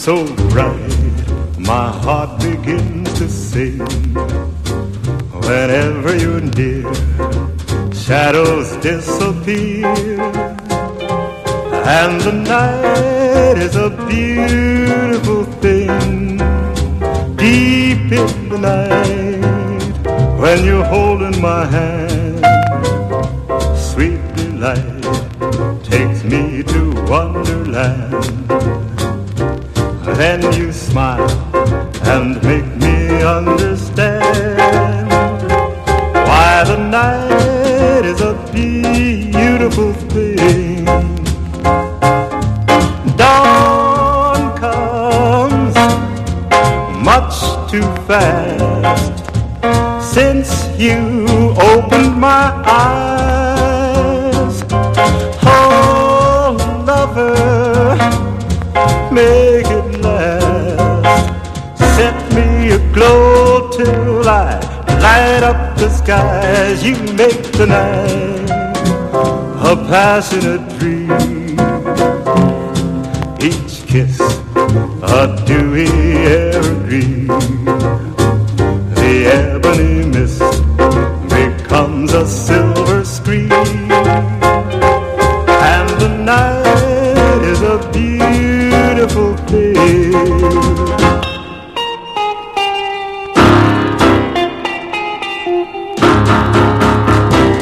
so bright, my heart begins to sing. Whenever you're near, shadows disappear, and the night is a beautiful thing. Deep in the night, when you're holding my hand, sweet delight takes me to Wonderland. Then you smile and make me understand why the night is a beautiful thing. Dawn comes much too fast since you opened my eyes. Oh, lover, make it last. Set me aglow till I light up the skies. You make the night a passionate dream. Each kiss a dewy evergreen. The ebony mist becomes a silver screen, and the night is a beautiful thing.